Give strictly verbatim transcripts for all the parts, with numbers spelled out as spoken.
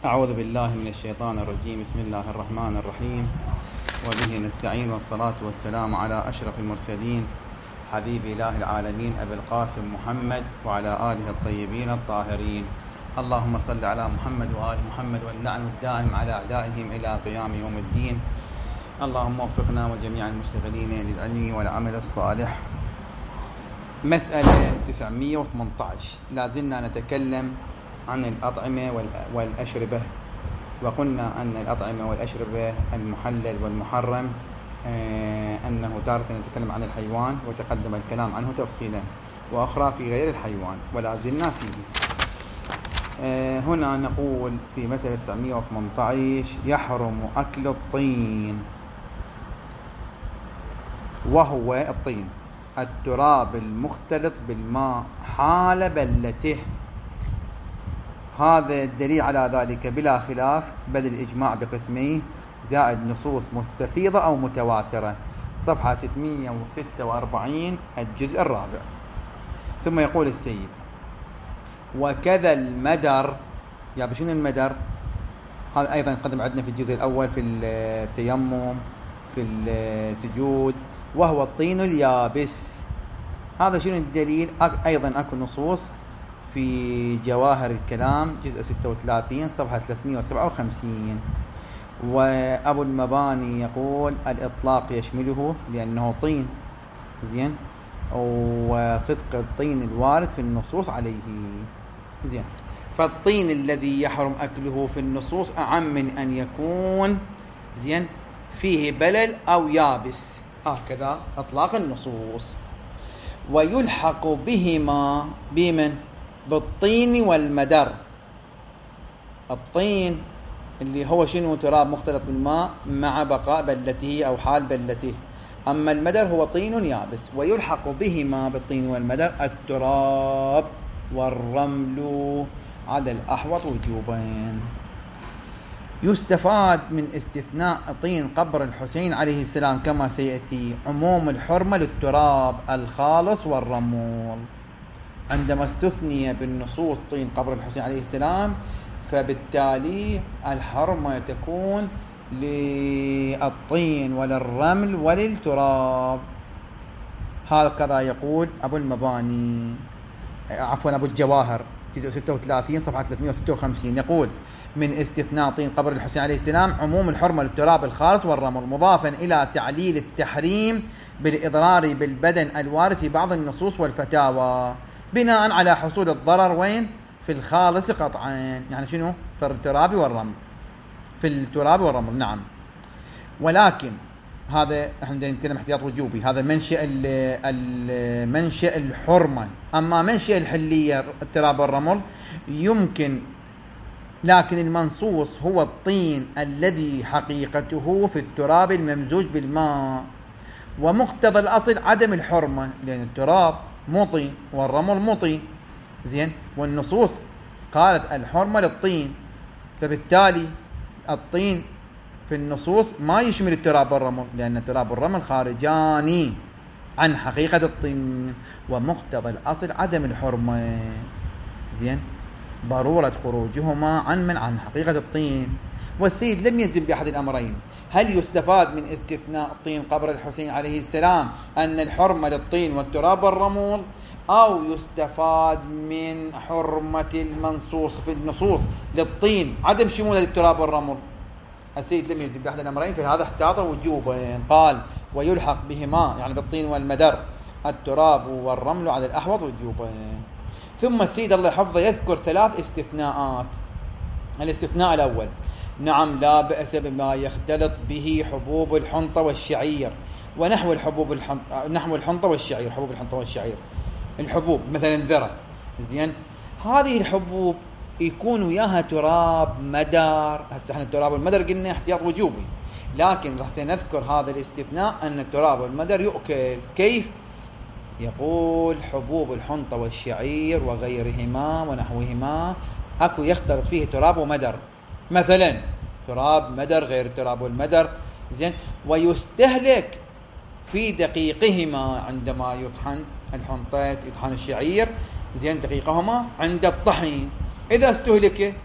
أعوذ بالله من الشيطان الرجيم. بسم الله الرحمن الرحيم، وبه نستعين، والصلاة والسلام على أشرف المرسلين حبيب إله العالمين أبي القاسم محمد وعلى آله الطيبين الطاهرين. اللهم صل على محمد وآل محمد، واللعن الدائم على أعدائهم إلى قيام يوم الدين. اللهم وفقنا وجميع المشتغلين للعلم والعمل الصالح. مسألة تسعمئة وثمانية عشر، لازلنا نتكلم عن الأطعمة والأشربة، وقلنا أن الأطعمة والأشربة المحلل والمحرم أنه تارة نتكلم عن الحيوان وتقدم الكلام عنه تفصيلا، وأخرى في غير الحيوان ولازلنا فيه. هنا نقول في مسألة تسعمئة وثمانية عشر: يحرم أكل الطين، وهو الطين التراب المختلط بالماء حال بلته. هذا الدليل على ذلك بلا خلاف، بل الإجماع بقسميه زائد نصوص مستفيضة أو متواترة، صفحة ستمئة وستة وأربعين الجزء الرابع. ثم يقول السيد: وكذا المدر. يا بشنو المدر؟ هذا أيضا قدم عندنا في الجزء الأول في التيمم في السجود، وهو الطين اليابس. هذا شنو الدليل؟ أيضا أكو نصوص في جواهر الكلام جزء ستة وثلاثين صفحة ثلاثمئة وسبعة وخمسين. وأبو المباني يقول: الإطلاق يشمله لأنه طين، زين، وصدق الطين الوارد في النصوص عليه، زين. فالطين الذي يحرم أكله في النصوص أعم من أن يكون زين فيه بلل أو يابس، هكذا أطلاق النصوص. ويلحق بهما بمن؟ بالطين والمدر. الطين اللي هو شنو؟ تراب مختلط بالماء مع بقاء بلته أو حال بلته. أما المدر هو طين يابس. ويلحق بهما بالطين والمدر التراب والرمل على الأحوط وجوبا. يستفاد من استثناء طين قبر الحسين عليه السلام كما سيأتي عموم الحرمة للتراب الخالص والرمل. عندما استثني بالنصوص طين قبر الحسين عليه السلام، فبالتالي الحرمة تكون للطين وللرمل وللتراب. هكذا يقول أبو المباني، عفوا أبو الجواهر جزء ستة وثلاثين صفحة ثلاثمئة وستة وخمسين، يقول: من استثناء طين قبر الحسين عليه السلام عموم الحرمة للتراب الخالص والرمل، مضافا إلى تعليل التحريم بالإضرار بالبدن الوارد في بعض النصوص والفتاوى، بناء على حصول الضرر وين؟ في الخالص قطعا. يعني شنو؟ في التراب والرمل، في التراب والرمل، نعم. ولكن هذا احنا نتكلم احتياط وجوبي، هذا منشأ المنشأ الحرمة. أما منشأ الحلية التراب والرمل يمكن، لكن المنصوص هو الطين الذي حقيقته في التراب الممزوج بالماء، ومقتضى الأصل عدم الحرمة، لأن التراب مطين والرمل مطين، زين، والنصوص قالت الحرمة للطين، فبالتالي الطين في النصوص ما يشمل التراب والرمل، لأن التراب والرمل خارجان عن حقيقة الطين، ومقتضى الأصل عدم الحرمة، زين، ضرورة خروجهما عن من عن حقيقة الطين. والسيد لم يجزم بأحد الأمرين. هل يستفاد من استثناء الطين قبر الحسين عليه السلام أن الحرمة للطين والتراب والرمل، أو يستفاد من حرمة المنصوص في النصوص للطين عدم شمولة للتراب والرمل؟ السيد لم يجزم بأحد الأمرين، في هذا احتاط وجوبا. قال: ويلحق بهما يعني بالطين والمدر التراب والرمل على الأحوط وجوبا. ثم السيد الله حفظه يذكر ثلاث استثناءات. الاستثناء الأول: نعم، لا بأس بما يختلط به حبوب الحنطة والشعير ونحو الحبوب الحنطة نحو الحنطة والشعير، حبوب الحنطة والشعير، الحبوب مثلا ذرة، زين، هذه الحبوب يكون وياها تراب مدر. هسه احنا التراب والمدر قلنا احتياط وجوبي، لكن راح سنذكر هذا الاستثناء أن التراب والمدر يؤكل. كيف؟ يقول: حبوب الحنطة والشعير وغيرهما ونحوهما أكو يختلط فيه تراب ومدر، مثلا تراب مدر غير التراب والمدر، زين، ويستهلك في دقيقهما عندما يطحن الحنطة، يطحن الشعير، زين، دقيقهما عند الطحن. إذا استهلك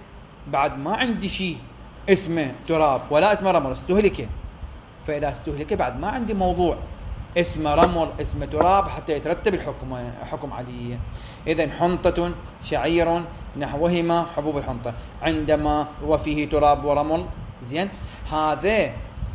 بعد ما عندي شيء اسمه تراب ولا اسمه رمل، استهلكه. فإذا استهلكه بعد ما عندي موضوع اسمه رمل اسمه تراب حتى يترتب الحكم حكم عليه. إذن حنطة شعير نحوهما حبوب الحنطة عندما وفيه تراب ورمل. زين، هذا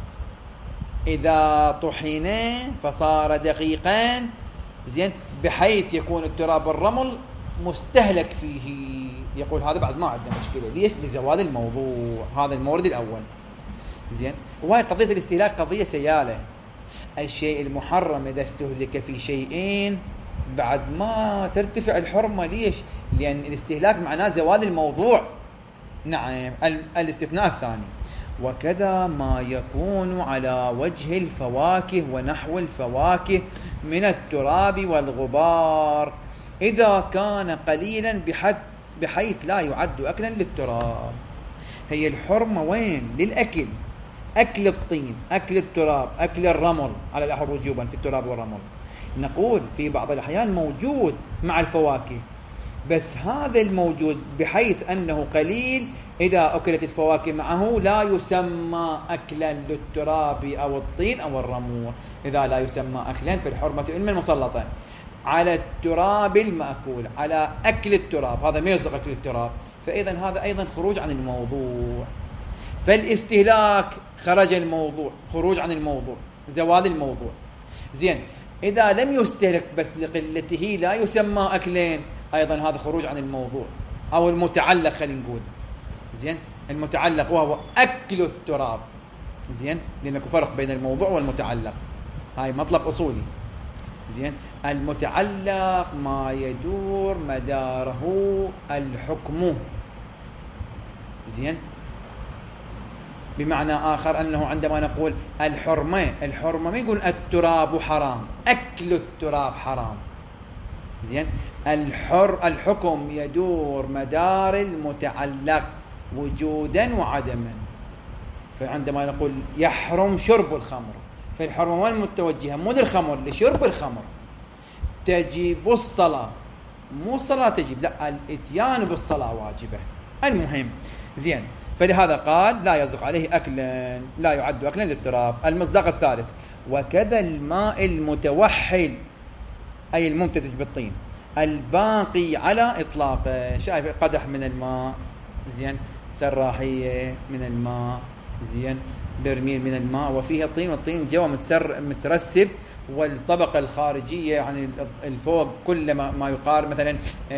إذا طحن فصار دقيقا، زين، بحيث يكون التراب والرمل مستهلك فيه. يقول هذا بعد ما عندنا مشكلة. ليش؟ لزوال الموضوع، هذا المورد الأول. زين، وهي قضية الاستهلاك قضية سيالة. الشيء المحرم إذا استهلك في شيئين بعد ما ترتفع الحرمة. ليش؟ لأن الاستهلاك معناه زوال الموضوع. نعم، الاستثناء الثاني. وكذا ما يكون على وجه الفواكه ونحو الفواكه من التراب والغبار إذا كان قليلا بحيث بحيث لا يعد أكلا للتراب. هي الحرمة وين؟ للأكل، أكل الطين، أكل التراب، أكل الرمل على الأحر وجوبا في التراب والرمل. نقول في بعض الأحيان موجود مع الفواكه، بس هذا الموجود بحيث أنه قليل إذا أكلت الفواكه معه لا يسمى أكلا للتراب أو الطين أو الرمل. إذا لا يسمى أكلا فالحرمة إما المسلطة على التراب المأكول، على أكل التراب، هذا ما يصدق أكل التراب، فإذا هذا أيضا خروج عن الموضوع. فالاستهلاك خرج الموضوع، خروج عن الموضوع، زوال الموضوع. زين، إذا لم يستهلك بس لقلته لا يسمى أكلين، أيضا هذا خروج عن الموضوع أو المتعلق. خلينا نقول زين المتعلق وهو أكل التراب. زين، لأنك فرق بين الموضوع والمتعلق، هاي مطلب أصولي. زين، المتعلق ما يدور مداره الحكم. زين، بمعنى آخر أنه عندما نقول الحرمة، الحرمة ما يقول التراب حرام، أكل التراب حرام. زين، الحر الحكم يدور مدار المتعلق وجودا وعدما. فعندما نقول يحرم شرب الخمر، فالحرمة وين متوجهة؟ مو للخمر، لشرب الخمر. تجب الصلاة، مو الصلاة تجب، لا، الاتيان بالصلاة واجبة. المهم، زين، فلهذا قال لا يصدق عليه أكلا، لا يعد أكلا للتراب. المصداق الثالث: وكذا الماء المتوحل أي الممتزج بالطين الباقي على إطلاقه. شايف قدح من الماء، زين، سراحية من الماء، زين، برميل من الماء وفيها طين، والطين جوا متسر مترسب، والطبقة الخارجية يعني الفوق كل ما, ما يقارب مثلا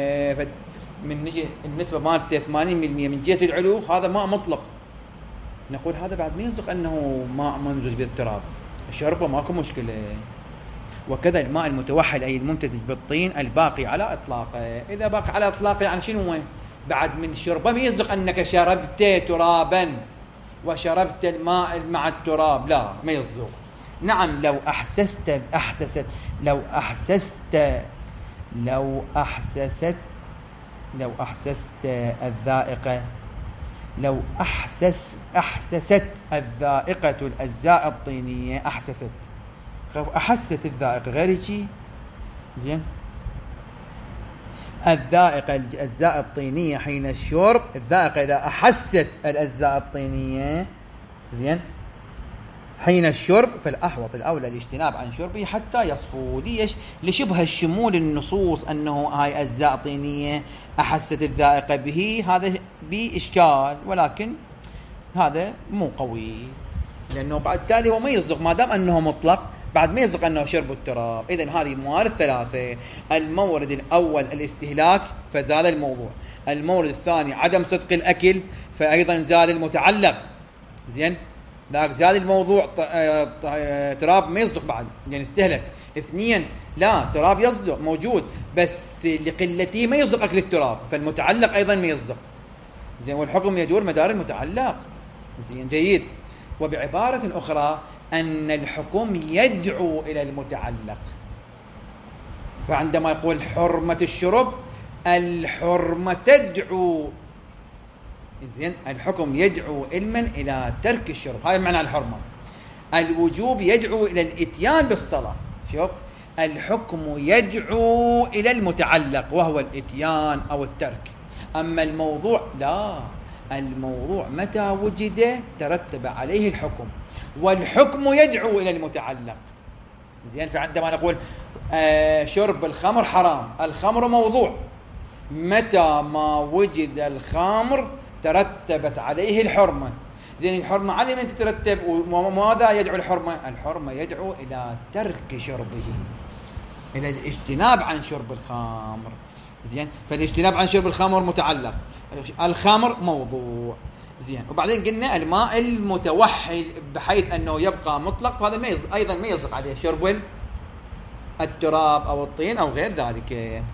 من نجي النسبة مالته ثمانين بالمئة من جهة العلو، هذا ماء مطلق. نقول هذا بعد ما يصدق أنه ماء ممزوج بالتراب، شربه ماكو مشكلة. وكذا الماء المتوحل أي الممتزج بالطين الباقي على إطلاقه. إذا باقي على إطلاقه يعني شنو؟ بعد من شربه ما يصدق أنك شربت ترابا وشربت الماء مع التراب، لا، ما يصدق. نعم، لو أحسست أحسست لو أحسست لو أحسست لو أحسست الذائقة لو أحسس أحسست الذائقة الأجزاء الطينية أحسست أحست الذائقة غير شيء. زين، الذائقة الأجزاء الطينية حين الشرب، الذائقة إذا أحست الأجزاء الطينية، زين، حين الشرب فالأحوط الأولى الاجتناب عن شربه حتى يصفو. ليش؟ لشبه الشمول النصوص أنه هاي أجزاء طينية أحست الذائقة به، هذا بإشكال، ولكن هذا مو قوي، لأنه بعد تالي هو ما يصدق ما دام أنه مطلق، بعد ما يصدق أنه شرب التراب. إذن هذه موارد ثلاثة: المورد الأول الاستهلاك فزال الموضوع، المورد الثاني عدم صدق الأكل فأيضا زال المتعلق، زين، لا زال الموضوع تراب ما يصدق بعد يعني استهلك. اثنين، لا، تراب يصدق موجود بس لقلته ما يصدق أكل التراب، فالمتعلق أيضا ما يصدق. زين، والحكم يدور مدار المتعلق. زين، جيد. وبعبارة أخرى أن الحكم يدعو إلى المتعلق. فعندما يقول حرمة الشرب، الحرمة تدعو، زين، الحكم يدعو علما إلى ترك الشرب، هذا معنى الحرمة. الوجوب يدعو إلى الإتيان بالصلاة. شوف، الحكم يدعو إلى المتعلق وهو الإتيان أو الترك، أما الموضوع لا، الموضوع متى وجد ترتب عليه الحكم، والحكم يدعو إلى المتعلق. زين، فعندما نقول آه شرب الخمر حرام، الخمر موضوع، متى ما وجد الخمر ترتبت عليه الحرمة. زين، الحرمة على من تترتب، وماذا يدعو الحرمة؟ الحرمة يدعو إلى ترك شربه، إلى الاجتناب عن شرب الخمر. زين، فالاجتناب عن شرب الخمر متعلق، الخمر موضوع. زين، وبعدين قلنا الماء المتوحد بحيث أنه يبقى مطلق، فهذا ما يصدق أيضا ما يصدق عليه شرب التراب أو الطين أو غير ذلك.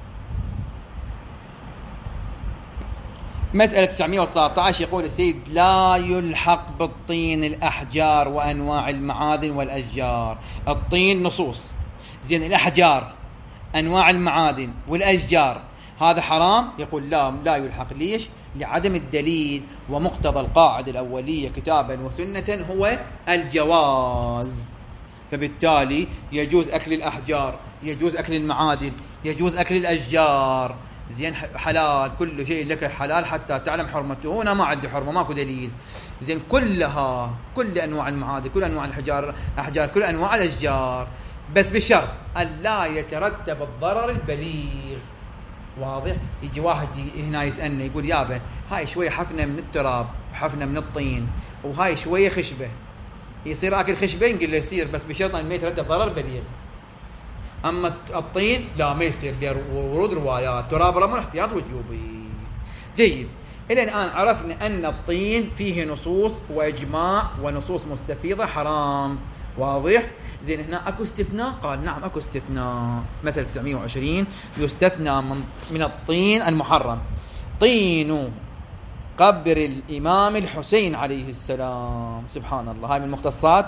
مسألة تسعمائة وتسعة عشر يقول السيد: لا يلحق بالطين الأحجار وأنواع المعادن والأشجار. الطين نصوص، زين، الأحجار أنواع المعادن والأشجار هذا حرام. يقول لا لا يلحق. ليش؟ لعدم الدليل، ومقتضى القاعدة الأولية كتابا وسنة هو الجواز، فبالتالي يجوز أكل الأحجار، يجوز أكل المعادن، يجوز أكل الأشجار. زين، حلال، كل شيء لك حلال حتى تعلم حرمته. هنا ما عندي حرمة، ماكو دليل. زين، كلها كل أنواع المعادن، كل أنواع الحجار أحجار، كل أنواع الأشجار، بس بشرط أن لا يترتب الضرر البليغ. واضح؟ يجي واحد هنا يسألني يقول: يابا هاي شوية حفنة من التراب وحفنة من الطين وهاي شوية خشبة، يصير أكل خشبة؟ نقول له يصير، بس بشرط أن ما يترتب ضرر بليغ. أما الطين لا، ما يصير، لورود روايات تراب رمل احتياط وجوبي. جيد، إلى الآن عرفنا أن الطين فيه نصوص وإجماع ونصوص مستفيضة حرام. واضح؟ زين، هنا أكو استثناء؟ قال نعم أكو استثناء. مثل تسعمائة وعشرين: يستثنى من, من الطين المحرم طين قبر الإمام الحسين عليه السلام. سبحان الله، هاي من مختصات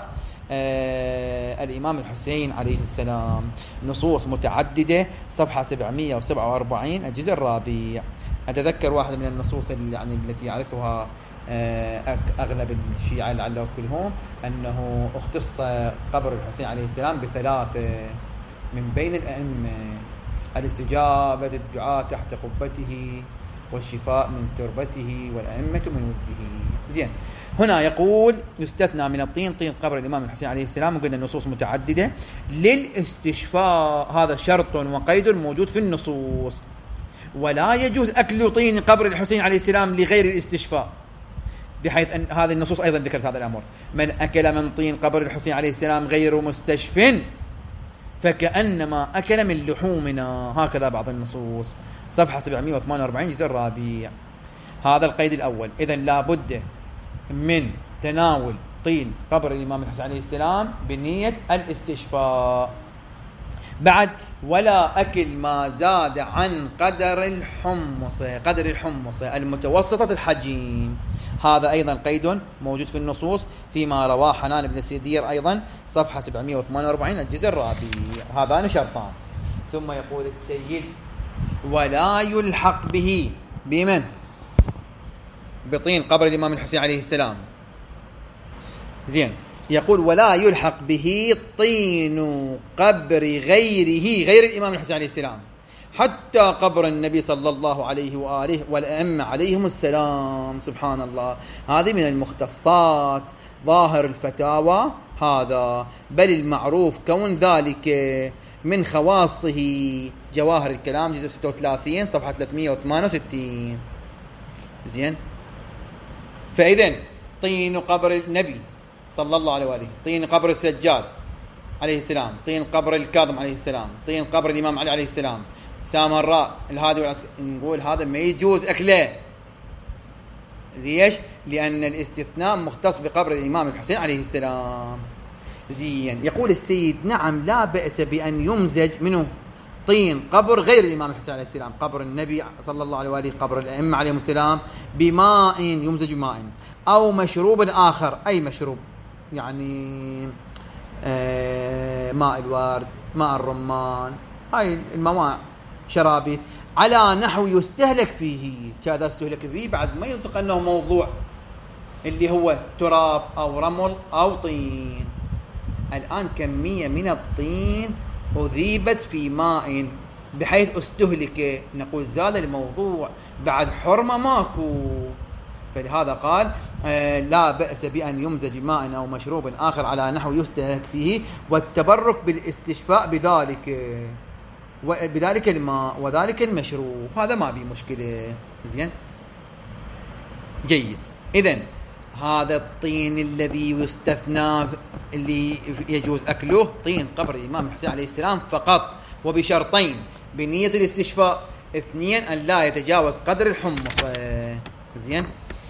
آه الإمام الحسين عليه السلام. نصوص متعددة، صفحة سبعمائة وسبعة وأربعين الجزء الرابع. أتذكر واحد من النصوص اللي يعني التي يعرفها آه أغلب الشيعة لعله كلهم، أنه اختص قبر الحسين عليه السلام بثلاثة من بين الأئمة: الاستجابة الدعاء تحت قبته، والشفاء من تربته، والأئمة من وده. زين، هنا يقول يستثنى من الطين طين قبر الإمام الحسين عليه السلام، وقلنا النصوص متعددة للاستشفاء، هذا شرط وقيد موجود في النصوص. ولا يجوز أكل طين قبر الحسين عليه السلام لغير الاستشفاء، بحيث أن هذه النصوص أيضا ذكرت هذا الأمر: من أكل من طين قبر الحسين عليه السلام غير مستشف فكأنما أكل من لحومنا. هكذا بعض النصوص، صفحة سبعمائة وثمانية وأربعين جزء الرابع. هذا القيد الأول. إذن لا بد من تناول طين قبر الإمام الحسين عليه السلام بنية الاستشفاء. بعد: ولا أكل ما زاد عن قدر الحمص، قدر الحمص المتوسطة الحجم. هذا أيضا قيد موجود في النصوص، فيما رواه حنان بن سيدير أيضا، صفحة سبعمائة وثمانية وأربعين الجزء الرابع. هذان شرطان. ثم يقول السيد: ولا يلحق به بمن؟ بطين قبر الإمام الحسين عليه السلام. زين، يقول: ولا يلحق به طين قبر غيره، غير الإمام الحسين عليه السلام، حتى قبر النبي صلى الله عليه وآله والأئمة عليهم السلام. سبحان الله، هذه من المختصات ظاهر الفتاوى هذا، بل المعروف كون ذلك من خواصه. جواهر الكلام جزء ستة وثلاثين صفحة ثلاثمائة وثمانية وستين. زين، فإذن طين قبر النبي صلى الله عليه وآله، طين قبر السجاد عليه السلام، طين قبر الكاظم عليه السلام، طين قبر الإمام علي عليه السلام، سامراء الهادي والعسكري، نقول هذا ما يجوز أكله. ليش؟ لأن الاستثناء مختص بقبر الإمام الحسين عليه السلام. زين، يقول السيد: نعم لا بأس بأن يمزج منه طين قبر غير الإمام الحسين عليه السلام، قبر النبي صلى الله عليه وآله، قبر الأئمة عليهم السلام، بماء، يمزج بماء أو مشروب آخر. أي مشروب؟ يعني آه ماء الورد، ماء الرمان، هاي المواء شرابي، على نحو يستهلك فيه. كذا استهلك فيه بعد ما يصدق أنه موضوع اللي هو تراب أو رمل أو طين. الآن كمية من الطين أذيبت في ماء بحيث استهلك، نقول زاد الموضوع، بعد حرمة ماكو. فلهذا قال آه لا بأس بأن يمزج بماء أو مشروب آخر على نحو يستهلك فيه، والتبرك بالاستشفاء بذلك بذلك الماء وذلك المشروب، هذا ما بيه مشكلة. زين جيد. إذن هذا الطين الذي يستثنى اللي يجوز أكله طين قبر الإمام الحسين عليه السلام فقط، وبشرطين: بنية الاستشفاء، اثنين أن لا يتجاوز قدر الحمص. زين.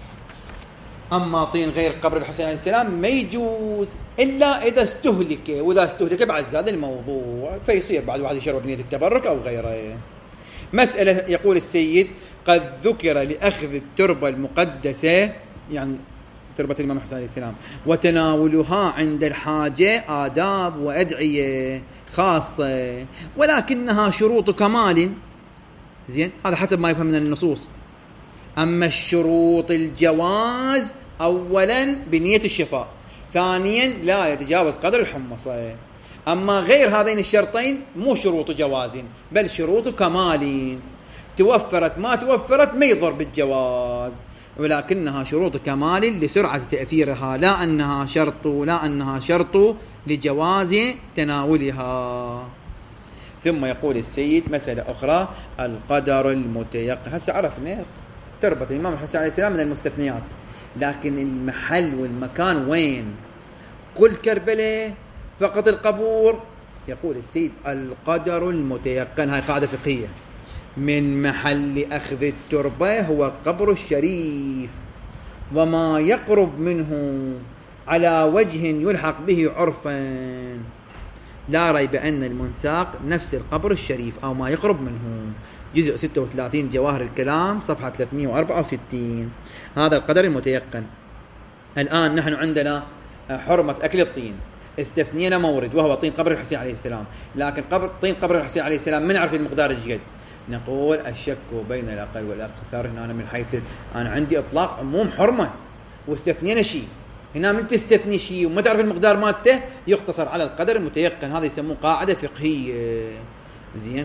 أما طين غير قبر الحسين عليه السلام ما يجوز إلا إذا استهلك، وإذا استهلك بعد زاد الموضوع فيصير بعد واحد يشرب بنية التبرك أو غيره. مسألة يقول السيد: قد ذكر لأخذ التربة المقدسة، يعني تربة الإمام الحسين عليه السلام، وتناولها عند الحاجة آداب وأدعية خاصة، ولكنها شروط كمال. زين، هذا حسب ما يفهم من النصوص. أما الشروط الجواز: أولا بنية الشفاء، ثانيا لا يتجاوز قدر الحمصة. أما غير هذين الشرطين مو شروط جواز بل شروط كمال، توفرت ما توفرت ما يضر بالجواز، ولكنها شروط كمال لسرعة تأثيرها، لا أنها شرط لا أنها شرط لجواز تناولها. ثم يقول السيد مسألة أخرى: القدر المتيقن. هسه عرفنا تربة الإمام الحسين عليه السلام من المستثنيات، لكن المحل والمكان وين؟ كل كربلاء فقط القبور. يقول السيد: القدر المتيقن، هاي قاعدة فقهية، من محل أخذ التربة هو القبر الشريف، وما يقرب منه على وجه يلحق به عرفا، لا ريب أن المنساق نفس القبر الشريف أو ما يقرب منه. جزء ستة وثلاثين جواهر الكلام صفحة ثلاثمائة وأربعة وستين. هذا القدر المتيقن. الآن نحن عندنا حرمة أكل الطين، استثنينا مورد وهو طين قبر الحسين عليه السلام، لكن قبر طين قبر الحسين عليه السلام من نعرف المقدار الجد. نقول الشك بين الأقل والأكثر. هنا أنا من حيث أنا عندي إطلاق عموم حرمة واستثنينا شيء، هنا من تستثني شيء وما تعرف المقدار مالته يقتصر على القدر المتيقن. هذا يسموه قاعدة فقهية. زين.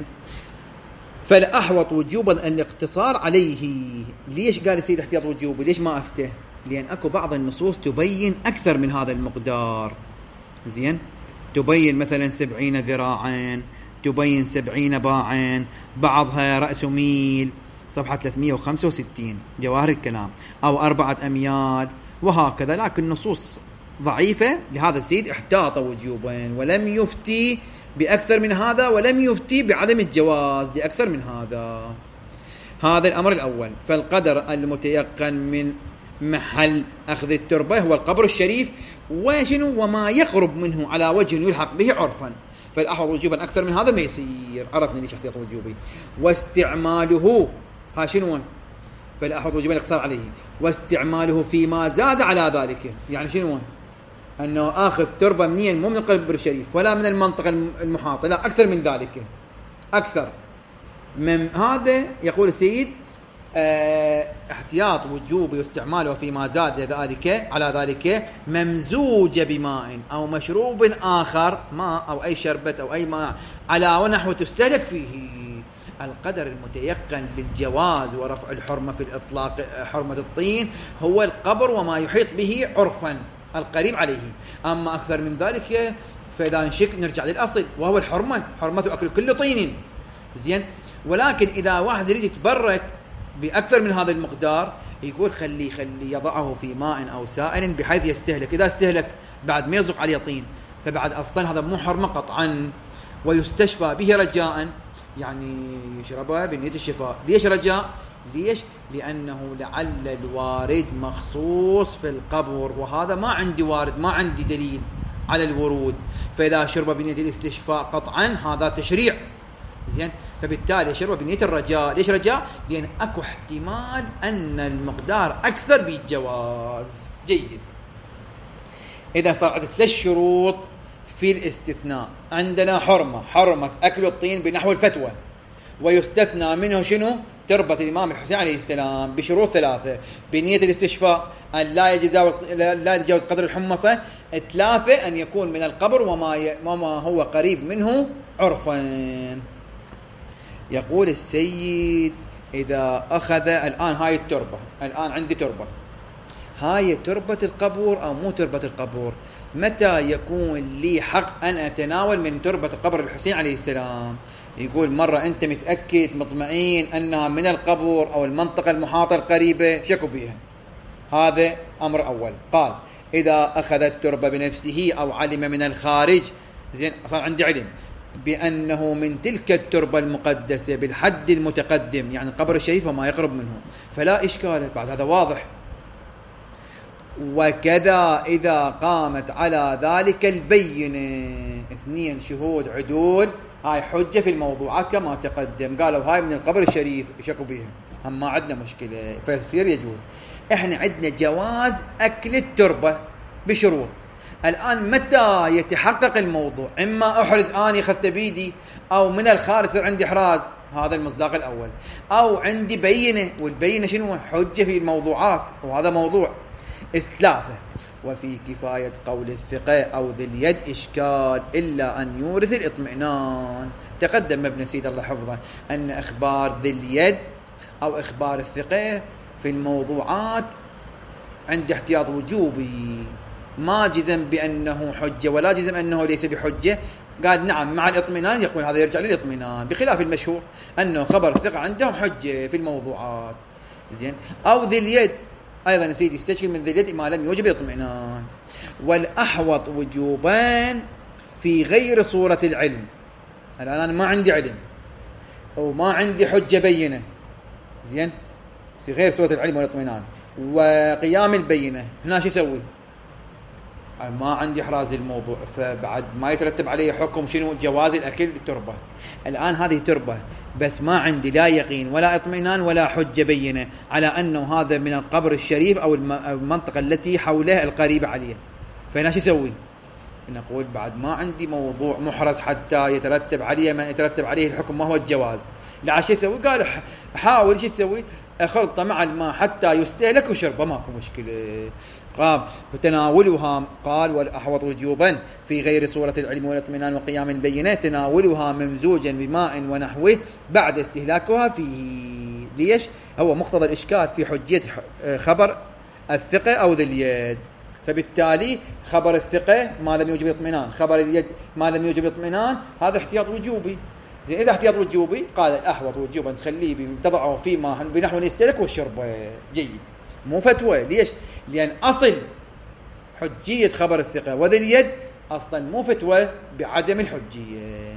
فالأحوط وجوبا الاقتصار عليه. ليش قال السيد احتياط وجوبي؟ ليش ما أفته؟ لأن أكو بعض النصوص تبين أكثر من هذا المقدار. زين، تبين مثلا سبعين ذراعا، تبين سبعين باعا، بعضها رأس ميل صفحة ثلاثمائة وخمسة وستين جواهر الكلام، أو أربعة أميال وهكذا. لكن نصوص ضعيفة، لهذا السيد احتاط وجوبا ولم يفتي بأكثر من هذا، ولم يفتي بعدم الجواز لأكثر من هذا. هذا الأمر الأول. فالقدر المتيقن من محل أخذ التربة هو القبر الشريف، وشنو وما يقرب منه على وجه يلحق به عرفا. فالأحوط وجوبا أكثر من هذا ما يصير. عرفنا ليش احتياط وجوبي. واستعماله، ها شنو؟ فالأحوط وجوبا الاقتصار عليه، واستعماله فيما زاد على ذلك. يعني شنو؟ أنه آخذ تربة منين؟ مو من القبر الشريف ولا من المنطقة المحاطة، لا أكثر من ذلك، أكثر من هذا. يقول السيد اه احتياط وجوبي واستعماله فيما زاد ذلك على ذلك ممزوج بماء أو مشروب آخر، ماء أو أي شربة أو أي ماء على ونحو تستهلك فيه. القدر المتيقن للجواز ورفع الحرمة في الإطلاق حرمة الطين هو القبر وما يحيط به عرفا القريب عليه. أما أكثر من ذلك فإذا نشك نرجع للأصل وهو الحرمة، حرمة أكل كل طين. زين. ولكن إذا واحد يريد يتبرك بأكثر من هذا المقدار يقول خلي خلي يضعه في ماء أو سائل بحيث يستهلك. إذا استهلك بعد ما يزق عليه طين فبعد أصلا هذا مو حرمة قطعا، ويستشفى به رجاء، يعني يشربها بنية الشفاء. ليش رجاء؟ ليش؟ لأنه لعل الوارد مخصوص في القبر، وهذا ما عندي وارد، ما عندي دليل على الورود. فإذا شرب بنية الاستشفاء قطعا هذا تشريع. زين. فبالتالي شرب بنية الرجاء. ليش رجاء؟ لأن أكو احتمال أن المقدار أكثر بالجواز. جيد. إذا صار عندنا ثلاث شروط في الاستثناء. عندنا حرمة حرمة أكل الطين بنحو الفتوى، ويستثنى منه شنو؟ تربة الإمام الحسين عليه السلام بشروط ثلاثة: بنية الاستشفاء، أن لا يتجاوز لا يتجاوز قدر الحمصة، ثلاثة أن يكون من القبر وما ي... وما هو قريب منه عرفا. يقول السيد إذا أخذ الآن هاي التربة، الآن عندي تربة هاي تربة القبور أو مو تربة القبور؟ متى يكون لي حق أن أتناول من تربة قبر الحسين عليه السلام؟ يقول مرة أنت متأكد مطمئن أنها من القبور أو المنطقة المحاطة القريبة شكوا بها، هذا أمر أول. قال إذا أخذ التربة بنفسه أو علم من الخارج، زين أصلا عندي علم بأنه من تلك التربة المقدسة بالحد المتقدم، يعني القبر الشريف وما يقرب منه، فلا إشكال، بعد هذا واضح. وكذا إذا قامت على ذلك البينة، اثنين شهود عدول، هاي حجة في الموضوعات كما تقدم، قالوا هاي من القبر الشريف شكوا بيها، هم ما عندنا مشكلة، فيصير يجوز. احنا عندنا جواز أكل التربة بشروط. الآن متى يتحقق الموضوع؟ إما أحرز أني أخذت بيدي، أو من الخارج يصير عندي إحراز، هذا المصداق الأول، أو عندي بينة، والبينة شنو؟ حجة في الموضوعات، وهذا موضوع. الثلاثة. وفي كفاية قول الثقة أو ذي اليد إشكال إلا أن يورث الإطمئنان. تقدم ابن سيد الله حفظه أن أخبار ذي اليد أو إخبار الثقة في الموضوعات عند احتياط وجوبي، ما جزم بأنه حجة ولا جزم أنه ليس بحجة. قال نعم مع الإطمئنان، يقول هذا يرجع للإطمئنان، بخلاف المشهور أنه خبر الثقة عندهم حجة في الموضوعات. زين. أو ذي اليد أيضا سيدي يستشكل من ذي اليد ما لم يوجب اطمئنان. والأحوط وجوبان في غير صورة العلم. الآن أنا ما عندي علم وما عندي حجة بينة، زين، في غير صورة العلم والاطمئنان وقيام البينة، هنا شو يسوي؟ ما عندي إحراز الموضوع، فبعد ما يترتب عليه حكم شنو؟ جواز الأكل التربة. الآن هذه تربة بس ما عندي لا يقين ولا اطمئنان ولا حجة بينة على أنه هذا من القبر الشريف أو المنطقة التي حوله القريبة عليه، فهنا شو يسوي؟ نقول بعد ما عندي موضوع محرز حتى يترتب عليه ما يترتب عليه الحكم، ما هو الجواز. لا شو يسوي؟ قال حاول شو يسوي؟ أخلطه مع الماء حتى يستهلك وشربه، ماكو مشكلة. قام فتناولها، قال والأحوط وجوبا في غير صورة العلم والاطمئنان وقيام البينة تناولها ممزوجا بماء ونحوه بعد استهلاكها فيه. ليش؟ هو مقتضى الإشكال في حجية خبر الثقة أو ذي اليد، فبالتالي خبر الثقة ما لم يوجب اطمئنان، خبر اليد ما لم يوجب اطمئنان، هذا احتياط وجوبي. زين، إذا احتياط وجوبي قال الأحوط وجوبا تخليه تضعه فيما بنحو يستهلك والشرب جيد، مو فتوى. ليش؟ لأن أصل حجية خبر الثقة وذي اليد أصلا مو فتوى بعدم الحجية.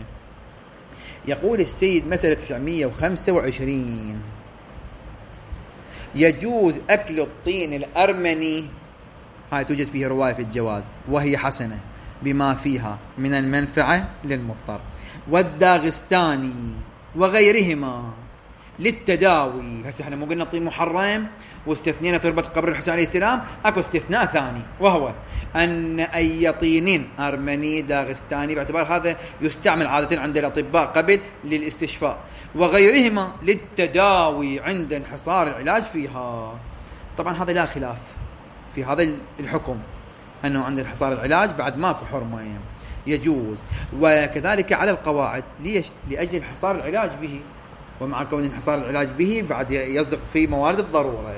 يقول السيد مسألة تسعمية وخمسة وعشرين: يجوز أكل الطين الأرمني، هاي توجد فيه رواية في الجواز وهي حسنة بما فيها من المنفعة للمضطر، والداغستاني وغيرهما للتداوي. هسه احنا مو قلنا الطين محرم واستثنينا تربة قبر الحسين عليه السلام، اكو استثناء ثاني وهو ان اي طين ارمني داغستاني باعتبار هذا يستعمل عادة عند الاطباء قبل للاستشفاء، وغيرهما للتداوي عند انحصار العلاج فيها. طبعا هذا لا خلاف في هذا الحكم انه عند انحصار العلاج بعد ماكو حرمة يجوز. وكذلك على القواعد. ليش؟ لأجل انحصار العلاج به، ومع كون انحصار العلاج به بعد يصدق في موارد الضرورة.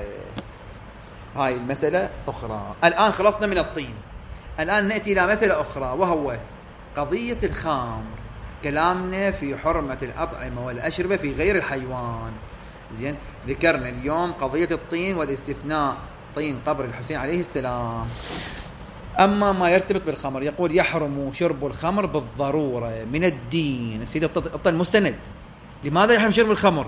هاي المسألة أخرى. الآن خلصنا من الطين، الآن نأتي إلى مسألة أخرى وهو قضية الخمر. كلامنا في حرمة الأطعمة والأشربة في غير الحيوان. زين، ذكرنا اليوم قضية الطين والاستثناء، طين قبر الحسين عليه السلام. أما ما يرتبط بالخمر، يقول يحرم شرب الخمر بالضرورة من الدين. السيد الطن مستند. لماذا يحرم شرب الخمر؟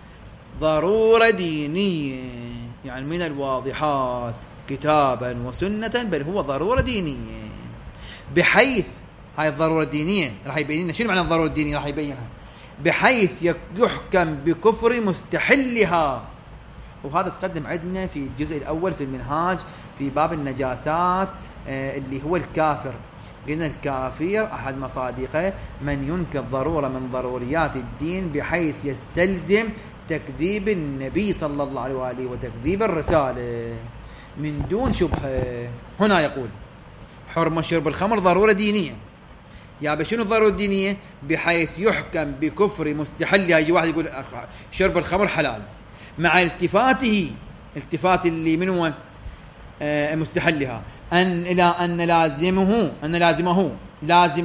ضرورة دينية، يعني من الواضحات كتابا وسنة، بل هو ضرورة دينية، بحيث هاي الضرورة الدينية راح يبين لنا شنو معنى الضرورة الدينية، راح يبينها بحيث يحكم بكفر مستحلها. وهذا تقدم عندنا في الجزء الأول في المنهاج في باب النجاسات، آه اللي هو الكافر. قلنا الكافر أحد مصادقه من ينكر ضرورة من ضروريات الدين بحيث يستلزم تكذيب النبي صلى الله عليه وآله وتكذيب الرسالة من دون شبهة. هنا يقول حرمة شرب الخمر ضرورة دينية. يا بشنو الضرورة الدينية؟ بحيث يحكم بكفر مستحلها. يجي واحد يقول شرب الخمر حلال، مع التفاته التفات اللي من هو مستحلها أن إلى أن لازمه أن لازمه لازم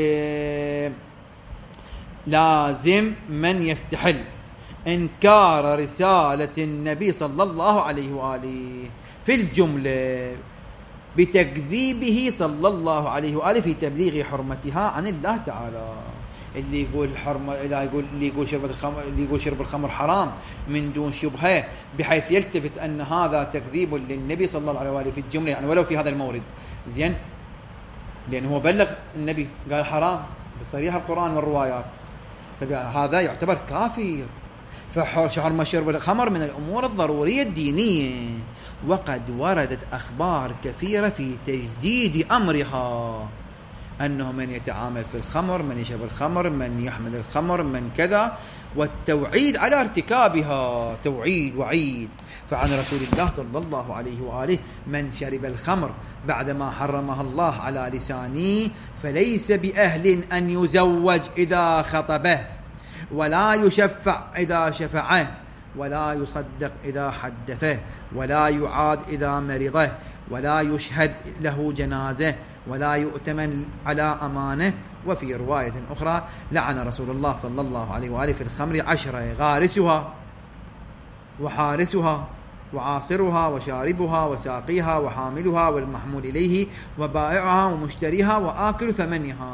لازم من يستحل إنكار رسالة النبي صلى الله عليه وآله في الجملة بتكذيبه صلى الله عليه وآله في تبليغ حرمتها عن الله تعالى. اللي يقول حرمة، اللي يقول اللي يقول شرب الخمر اللي يقول شرب الخمر حرام من دون شبهة، بحيث يلتفت أن هذا تكذيب للنبي صلى الله عليه وآله في الجملة، يعني ولو في هذا المورد، زين، لأنه هو بلغ النبي قال حرام بصريح القرآن والروايات، فهذا يعتبر كافر. فحرم شرب الخمر من الأمور الضرورية الدينية، وقد وردت أخبار كثيرة في تجديد أمرها، أنه من يتعامل في الخمر، من يشرب الخمر، من يحمل الخمر، من كذا، والتوعيد على ارتكابها، توعيد وعيد. فعن رسول الله صلى الله عليه وآله: من شرب الخمر بعدما حرمها الله على لسانه فليس بأهل أن يزوج إذا خطبه، ولا يشفع إذا شفعه، ولا يصدق إذا حدثه، ولا يعاد إذا مرضه، ولا يشهد له جنازة، ولا يؤتمن على أمانه. وفي رواية أخرى: لعن رسول الله صلى الله عليه وآله في الخمر عشرة: غارسها وحارسها وعاصرها وشاربها وساقيها وحاملها والمحمول إليه وبائعها ومشتريها وآكل ثمنها.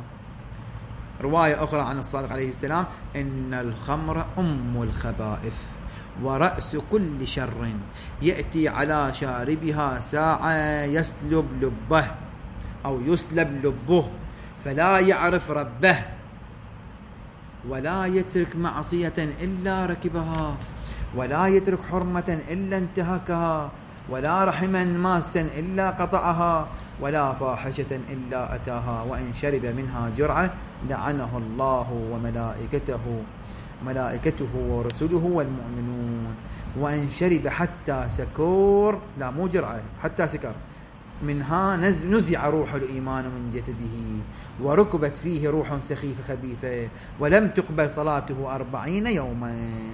رواية أخرى عن الصادق عليه السلام: إن الخمر أم الخبائث ورأس كل شر، يأتي على شاربها ساعة يسلب لبه أو يسلب لبه فلا يعرف ربه، ولا يترك معصية إلا ركبها، ولا يترك حرمة إلا انتهكها، ولا رحما ماسا إلا قطعها، ولا فاحشة إلا أتاها، وإن شرب منها جرعة لعنه الله وملائكته ملائكته ورسله والمؤمنون، وإن شرب حتى سكور، لا مو جرعة، حتى سكر منها نزع روح الإيمان من جسده، وركبت فيه روح سخيفة خبيثة، ولم تقبل صلاته أربعين يوما.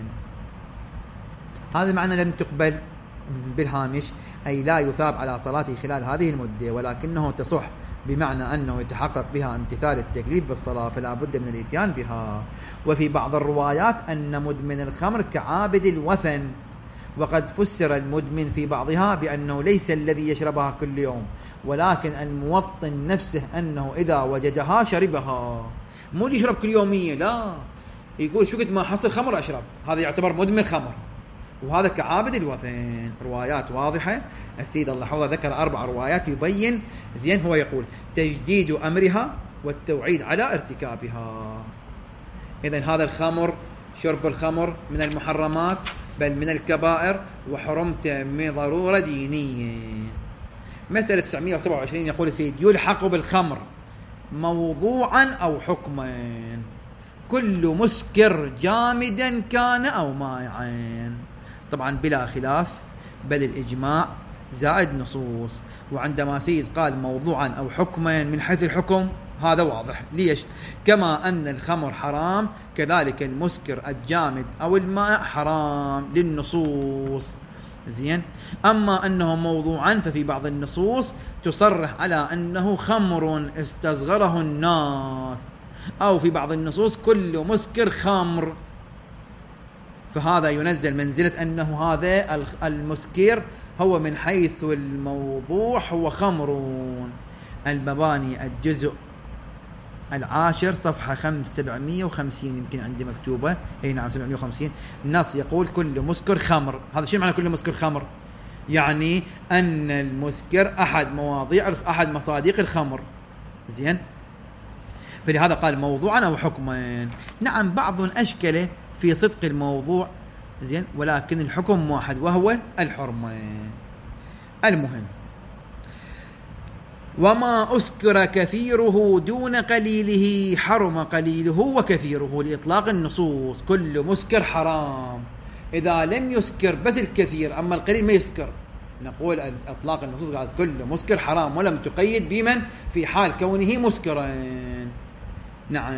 هذا معنى لم تقبل بالهامش، أي لا يثاب على صلاته خلال هذه المدة، ولكنه تصح بمعنى أنه يتحقق بها امتثال التكليف بالصلاة، فلا بد من الاتيان بها. وفي بعض الروايات أن مدمن الخمر كعابد الوثن، وقد فسر المدمن في بعضها بأنه ليس الذي يشربها كل يوم، ولكن الموطن نفسه أنه إذا وجدها شربها، مو اللي يشرب كل يومية، لا، يقول شو قد ما حصل خمر أشرب، هذا يعتبر مدمن خمر، وهذا كعابد الوثن. روايات واضحة. السيد الله حفظه ذكر أربع روايات يبين، زين، هو يقول تجديد أمرها والتوعيد على ارتكابها. إذن هذا الخمر، شرب الخمر من المحرمات بل من الكبائر، وحرمته من ضرورة دينية. مسألة تسعمائة وسبعة وعشرين يقول السيد: يلحق بالخمر موضوعا أو حكما كل مسكر جامدا كان أو مائعا. طبعا بلا خلاف، بل الإجماع زائد نصوص. وعندما سيد قال موضوعا أو حكما من حيث الحكم، هذا واضح. ليش؟ كما أن الخمر حرام كذلك المسكر الجامد أو الماء حرام للنصوص، زين. أما أنه موضوعا ففي بعض النصوص تصرح على أنه خمر استصغره الناس، أو في بعض النصوص كل مسكر خمر، فهذا ينزل منزلة أنه هذا المسكر هو من حيث الموضوع هو خمر. المباني الجزء العاشر صفحة سبعمائة وخمسين يمكن عندي مكتوبة، أي نعم سبعمائة وخمسين، النص يقول كل مسكر خمر. هذا شيء معنى كل مسكر خمر؟ يعني أن المسكر أحد مواضيع أحد مصادق الخمر، زين. فلهذا قال موضوعا أو حكما. نعم بعض أشكله في صدق الموضوع، زين، ولكن الحكم واحد وهو الحرمة. المهم: وما أسكر كثيره دون قليله حرم قليله وكثيره، لإطلاق النصوص. كل مسكر حرام إذا لم يسكر بس الكثير، أما القليل ما يسكر، نقول إطلاق النصوص قالت كل مسكر حرام، ولم تقيد بمن في حال كونه مسكرا. نعم.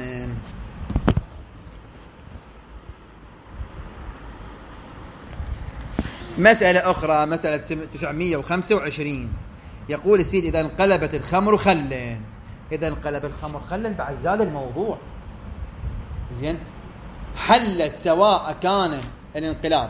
مسألة أخرى، مسألة تسعمية وخمسة وعشرين، يقول السيد إذا انقلبت الخمر خلا. إذا انقلب الخمر خلا بعد زاد الموضوع. زين، حلت سواء كان الانقلاب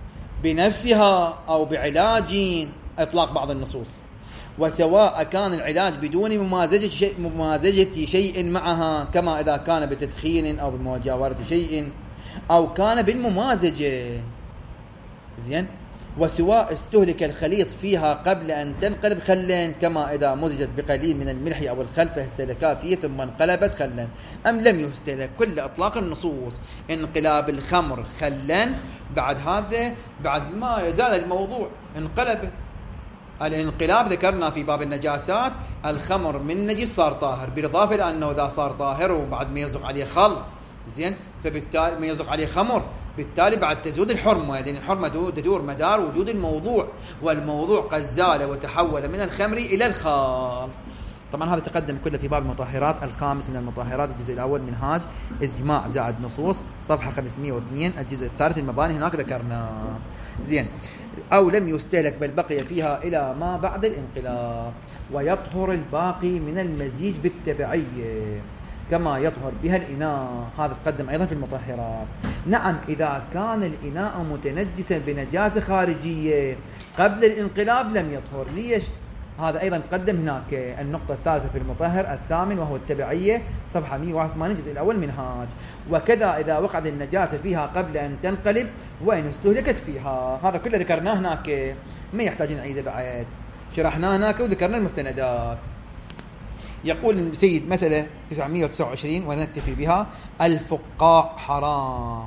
بنفسها أو بعلاج، إطلاق بعض النصوص، وسواء كان العلاج بدون ممازجة شيء, ممازجة شيء معها، كما إذا كان بتدخين أو بمجاورة شيء، أو كان بالممازجة. زين، وسواء استهلك الخليط فيها قبل أن تنقلب خلا، كما إذا مزجت بقليل من الملح أو الخل فاستهلكا فيه ثم انقلبت خلا، أم لم يستهلك. كل إطلاق النصوص انقلاب الخمر خلا، بعد هذا بعد ما يزال الموضوع انقلب. الانقلاب ذكرنا في باب النجاسات، الخمر من نجس صار طاهر، بالإضافة إلى أنه إذا صار طاهر وبعد ما يصدق عليه خل، زين، فبالتالي ما يصدق عليه خمر، بالتالي بعد تزود الحرمة، لأن الحرمة تدور مدار وجود الموضوع، والموضوع قد زال وتحول من الخمر إلى الخال. طبعا هذا تقدم كله في باب المطهرات الخامس من المطهرات، الجزء الأول منهاج إجماع زائد نصوص، صفحة خمسمية واثنين. الجزء الثالث المباني هناك ذكرنا. زين، أو لم يستهلك بل بقي فيها إلى ما بعد الانقلاب، ويطهر الباقي من المزيج بالتبعية كما يطهر بها الإناء. هذا تقدم أيضا في المطهرات. نعم، إذا كان الإناء متنجسا بنجاسة خارجية قبل الانقلاب لم يطهر. ليش؟ هذا أيضا تقدم هناك. النقطة الثالثة في المطهر الثامن وهو التبعية، صفحة مئة وواحد وثمانين، الجزء الأول منهاج. وكذا إذا وقعت النجاسة فيها قبل أن تنقلب وإن استهلكت فيها. هذا كله ذكرناه هناك، ما يحتاج نعيده بعد، شرحناه هناك وذكرنا المستندات. يقول السيد مسألة تسعمية وتسعة وعشرين ونكتفي بها، الفقاع حرام.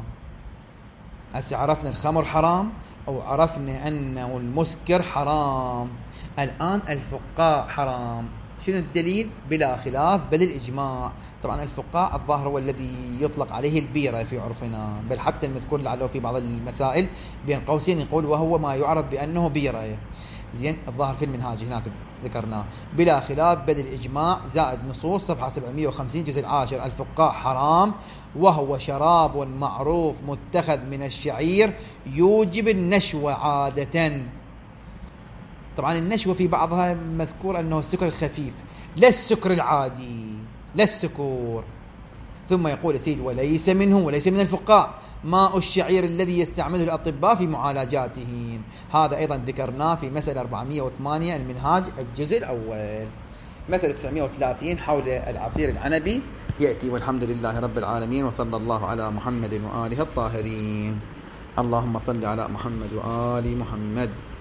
هسه عرفنا الخمر حرام، أو عرفنا أنه المسكر حرام، الآن الفقاع حرام. شنو الدليل؟ بلا خلاف بل الإجماع. طبعا الفقاع الظاهر هو الذي يطلق عليه البيرة في عرفنا، بل حتى المذكور لعله في بعض المسائل بين قوسين يقول وهو ما يعرف بأنه بيرة. زين، الظاهر في المنهاج هناك ذكرناه. بلا خلاف بل الإجماع زائد نصوص، صفحة سبعمية وخمسين، جزء العاشر. الفقاع حرام وهو شراب معروف متخذ من الشعير يوجب النشوة عادة. طبعا النشوة في بعضها مذكور أنه السكر الخفيف، لا السكر العادي، لا السكر. ثم يقول سيد وليس منه وليس من الفقاع ماء الشعير الذي يستعمله الأطباء في معالجاتهم. هذا أيضا ذكرناه في مسألة أربعمية وثمانية المنهاج الجزء الأول. مسألة تسعمية وثلاثين حول العصير العنبي يأتي. والحمد لله رب العالمين، وصلى الله على محمد وآله الطاهرين. اللهم صل على محمد وآل محمد.